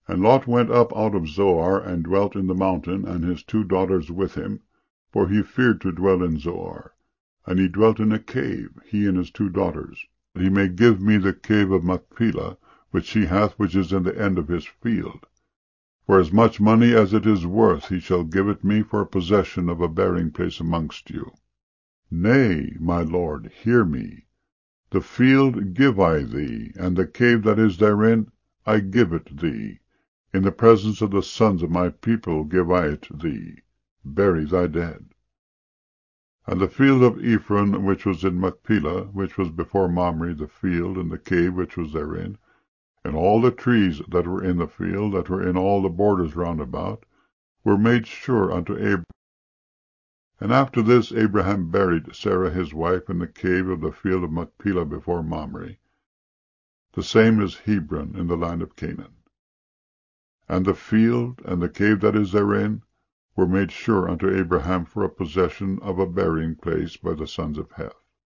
And Lot went up out of Zoar, and dwelt in the mountain, and his 2 daughters with him, for he feared to dwell in Zoar. And he dwelt in a cave, he and his 2 daughters, that he may give me the cave of Machpelah, which he hath, which is in the end of his field. For as much money as it is worth he shall give it me for a possession of a burying place amongst you. Nay, my lord, hear me. The field give I thee, and the cave that is therein, I give it thee. In the presence of the sons of my people give I it thee. Bury thy dead. And the field of Ephron, which was in Machpelah, which was before Mamre, the field, and the cave which was therein, and all the trees that were in the field, that were in all the borders round about, were made sure unto Abraham. And after this Abraham buried Sarah his wife in the cave of the field of Machpelah before Mamre. The same is Hebron in the land of Canaan. And the field, and the cave that is therein, were made sure unto Abraham for a possession of a burying place by the sons of Heth.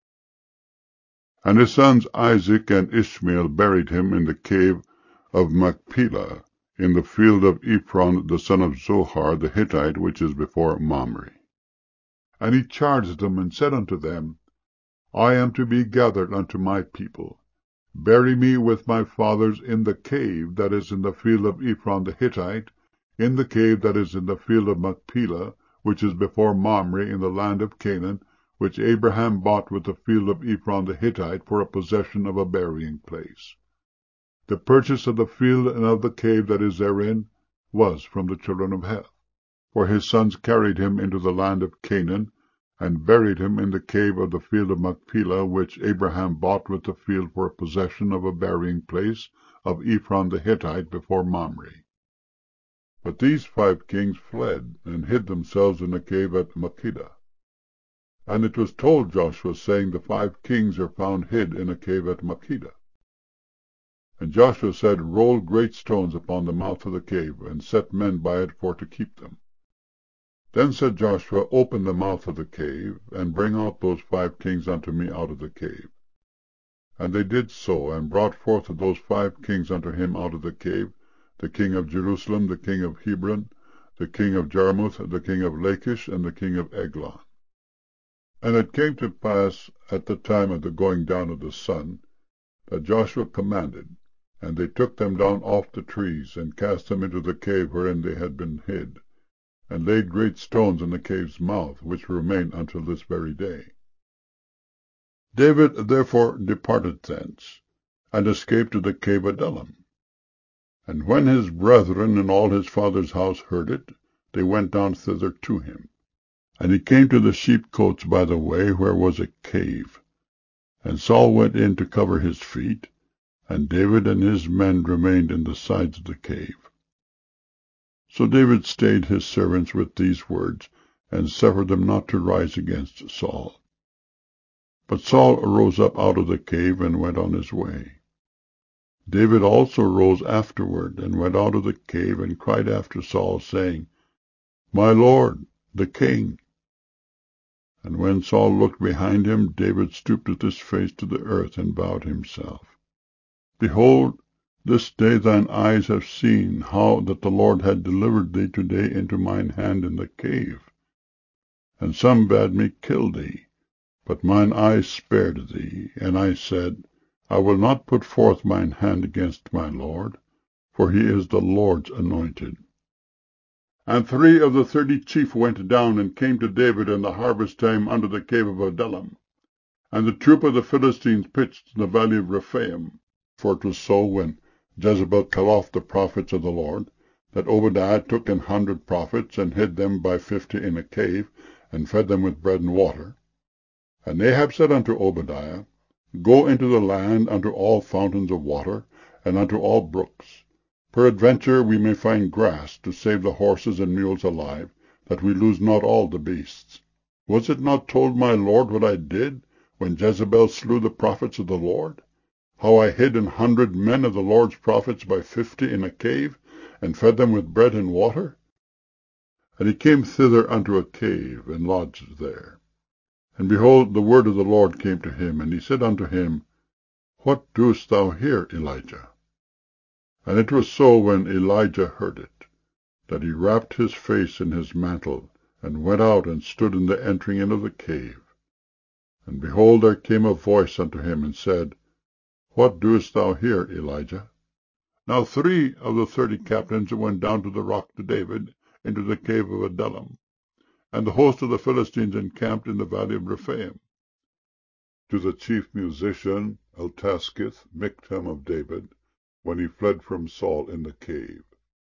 And his sons Isaac and Ishmael buried him in the cave of Machpelah, in the field of Ephron the son of Zohar the Hittite, which is before Mamre. And he charged them, and said unto them, I am to be gathered unto my people. Bury me with my fathers in the cave that is in the field of Ephron the Hittite, in the cave that is in the field of Machpelah, which is before Mamre in the land of Canaan, which Abraham bought with the field of Ephron the Hittite for a possession of a burying place. The purchase of the field and of the cave that is therein was from the children of Heth. For his sons carried him into the land of Canaan, and buried him in the cave of the field of Machpelah, which Abraham bought with the field for a possession of a burying place of Ephron the Hittite before Mamre. But these 5 kings fled, and hid themselves in a cave at Makkedah. And it was told Joshua, saying, The 5 kings are found hid in a cave at Makkedah. And Joshua said, Roll great stones upon the mouth of the cave, and set men by it for to keep them. Then said Joshua, Open the mouth of the cave, and bring out those 5 kings unto me out of the cave. And they did so, and brought forth those 5 kings unto him out of the cave, the king of Jerusalem, the king of Hebron, the king of Jarmuth, the king of Lachish, and the king of Eglon. And it came to pass at the time of the going down of the sun, that Joshua commanded, and they took them down off the trees, and cast them into the cave wherein they had been hid, and laid great stones in the cave's mouth, which remain until this very day. David therefore departed thence, and escaped to the cave Adullam. And when his brethren and all his father's house heard it, they went down thither to him. And he came to the sheepcotes by the way, where was a cave. And Saul went in to cover his feet, and David and his men remained in the sides of the cave. So David stayed his servants with these words, and suffered them not to rise against Saul. But Saul arose up out of the cave, and went on his way. David also rose afterward, and went out of the cave, and cried after Saul, saying, My lord, the king. And when Saul looked behind him, David stooped with his face to the earth, and bowed himself. Behold, this day thine eyes have seen how that the Lord had delivered thee today into mine hand in the cave. And some bade me kill thee, but mine eyes spared thee. And I said, I will not put forth mine hand against my Lord, for he is the Lord's anointed. And 3 of the 30 chief went down, and came to David in the harvest time under the cave of Adullam. And the troop of the Philistines pitched in the valley of Rephaim. For it was so, when Jezebel cut off the prophets of the Lord, that Obadiah took 100 prophets, and hid them by 50 in a cave, and fed them with bread and water. And Ahab said unto Obadiah, Go into the land unto all fountains of water, and unto all brooks. Peradventure we may find grass, to save the horses and mules alive, that we lose not all the beasts. Was it not told my Lord what I did, when Jezebel slew the prophets of the Lord? How I hid 100 men of the Lord's prophets by 50 in a cave, and fed them with bread and water? And he came thither unto a cave, and lodged there. And behold, the word of the Lord came to him, and he said unto him, What doest thou here, Elijah? And it was so, when Elijah heard it, that he wrapped his face in his mantle, and went out and stood in the entering in of the cave. And behold, there came a voice unto him, and said, What doest thou here, Elijah? Now 3 of the 30 captains went down to the rock to David into the cave of Adullam, and the host of the Philistines encamped in the valley of Rephaim. To the chief musician Eltaskith, Michtam of David, when he fled from Saul in the cave.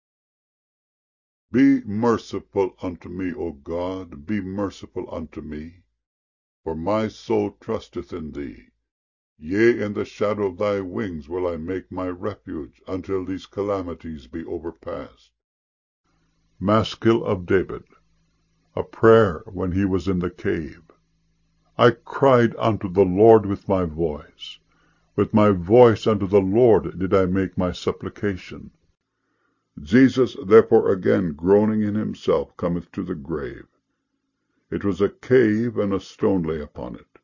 Be merciful unto me, O God, be merciful unto me, for my soul trusteth in thee. Yea, in the shadow of thy wings will I make my refuge, until these calamities be overpast. Maskil of David, a prayer when he was in the cave. I cried unto the Lord with my voice. With my voice unto the Lord did I make my supplication. Jesus therefore again groaning in himself cometh to the grave. It was a cave, and a stone lay upon it.